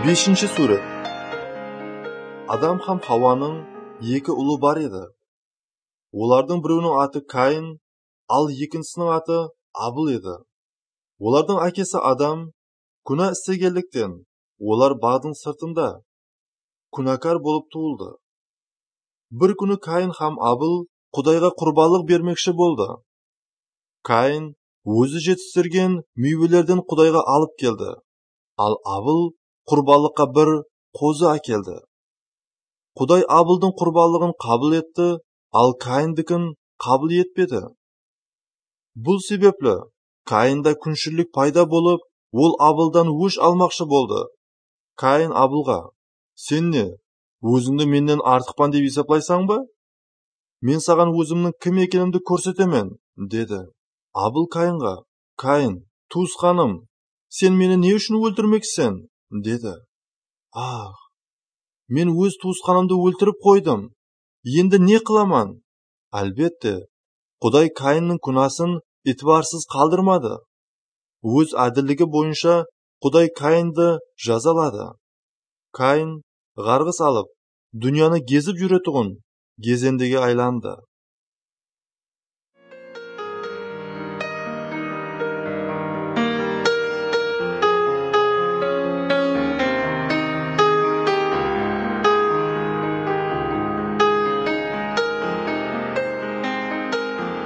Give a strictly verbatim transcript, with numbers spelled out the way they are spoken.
beshinchi surat. Adam ham Havoning екі ұлы бар еді. Олардың біреуінің аты Каин, ал екіншісінің аты Абыл еді. Олардың әкесі Адам күнә істегендіктен, олар бағдың сыртында күнәкар болып туылды. Bir күні Каин ham Абыл Құдайға құрбандық бермекші болды. Каин өзі жетістірген мейвелерден Құдайға алып келді, ал Абыл құрбандыққа бір қозы әкелді. Құдай Абылдың құрбандығын қабыл етті, ал Каиндікін қабыл етпеді. Бұл себеплі Каинда күншілдік пайда болып, ол Абылдан өш алмақшы болды. Каин Абылға: "Сен не, өзіңді менен артықпан деп есеплайсың ба? Мен саған өзімнің кім екенімді көрсетемін", деді. Абыл Каинға: "Каин, туысқаным, сен мені не үшін өлтірмексің?" деді. "Ах, мен өз туысқанымды өлтіріп қойдым. Енді не қыламан?" Әлбетте, Құдай Каиннің күнәсін итбарсыз қалдырмады. Өз әділдігі бойынша Құдай Каинді жазалады. Каин қарғыс алып, дүнияны кезіп жүретұғын кезендеге айланды.